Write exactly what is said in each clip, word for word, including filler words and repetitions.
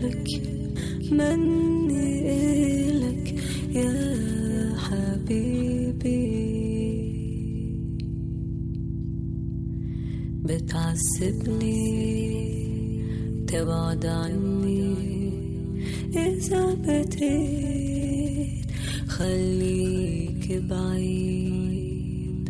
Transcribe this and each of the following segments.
إلك مني إلك يا حبيبي. بتعذبني تبعد عني، إذا بتريد خليك بعيد.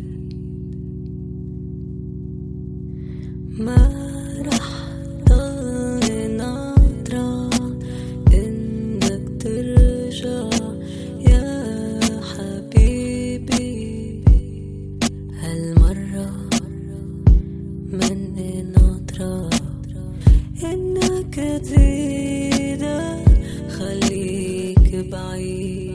ما رح ضل ناطرة إنك ترجع يا حبيبي. هالمرة مني ناطرة إنك تزيد خليك بعيد.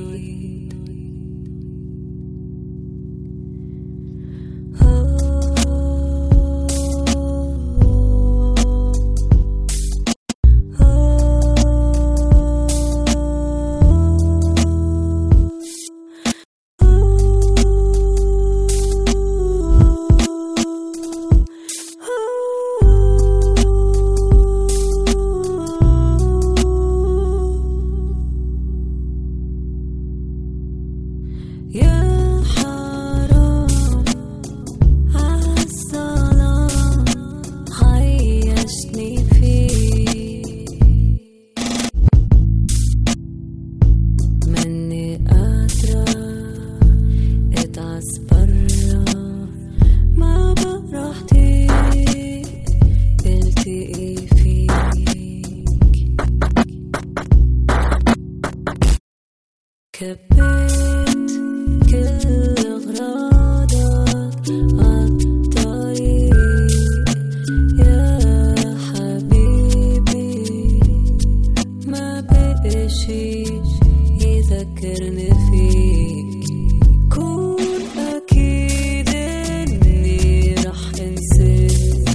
يا حرام عالظلام عيشني فيه، مني قادرة اتعس برا، ما بقى راحتي التقي فيك. كبيت كل أغراضك عالطريق يا حبيبي. ما بقى شي يذكرني فيك. كون أكيد إني رح أنساك.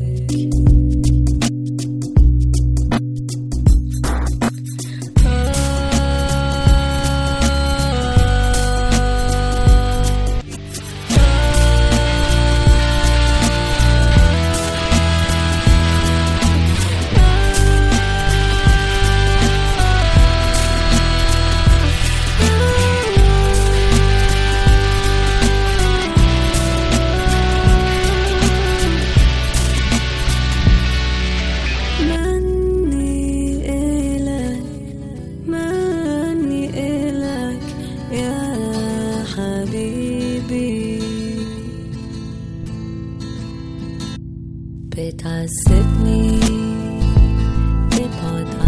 بتعذبني تبعد